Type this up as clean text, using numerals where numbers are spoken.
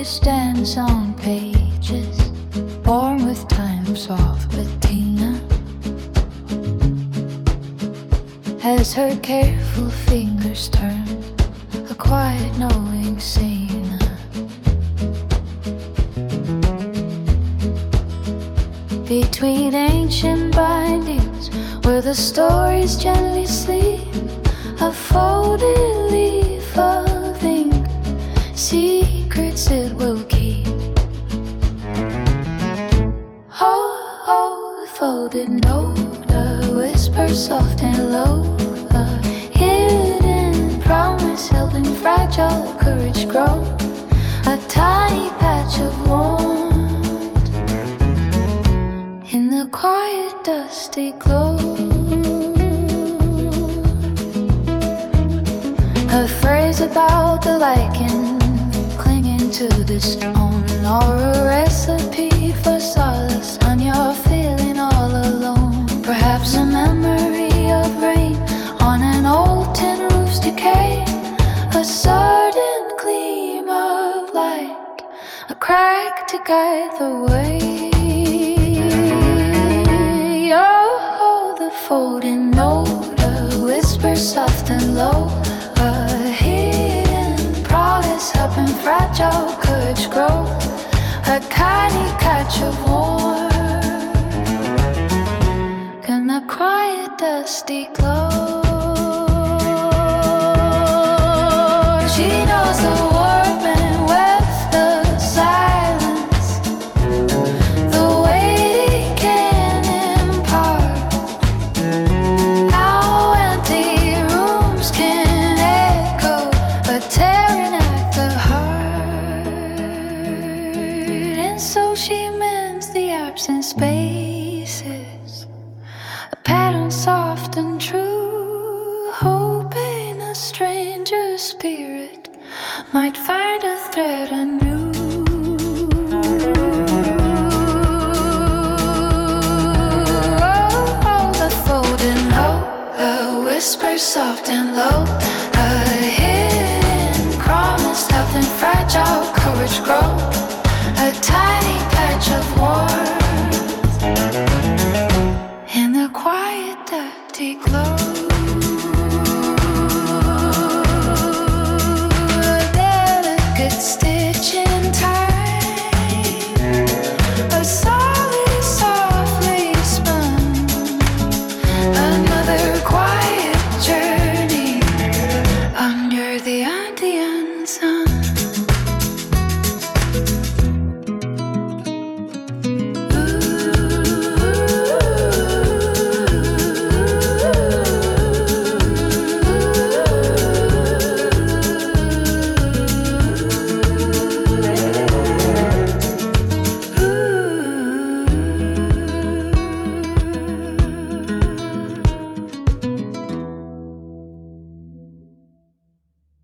stands on pages born with times of patina. As her careful fingers turn a quiet knowing scene, between ancient bindings where the stories gently sleep, a folded leaf of ink, secrets it will keep. Oh, the folded note, a whisper soft and low, a hidden promise held in fragile courage grow, a tiny patch of warmth in the quiet dusty glow. A phrase about the lichen clinging to the stone, or a recipe for solace when you're feeling all alone. Perhaps a memory of rain on an old tin roof's decay, a sudden gleam of light, a crack to guide the way. Oh, the folding note, a whisper soft and low, a hidden promise helping fragile courage grow, a tiny catch of warmth in the quiet dusty glow. She knows the warp and weft the silence, the weight it can impart, how empty rooms can echo, a tearing at the heart. And so she mends the absent spaces, a pattern soft and true, hoping a stranger spirit might find a thread anew. Oh, the folding note, a whisper soft and low, a hidden promise helping fragile courage grow, a tiny patch of warmth in the quiet dirty glow. A delicate stitch in time, a solid softly spun, another quiet journey under the Andean sun.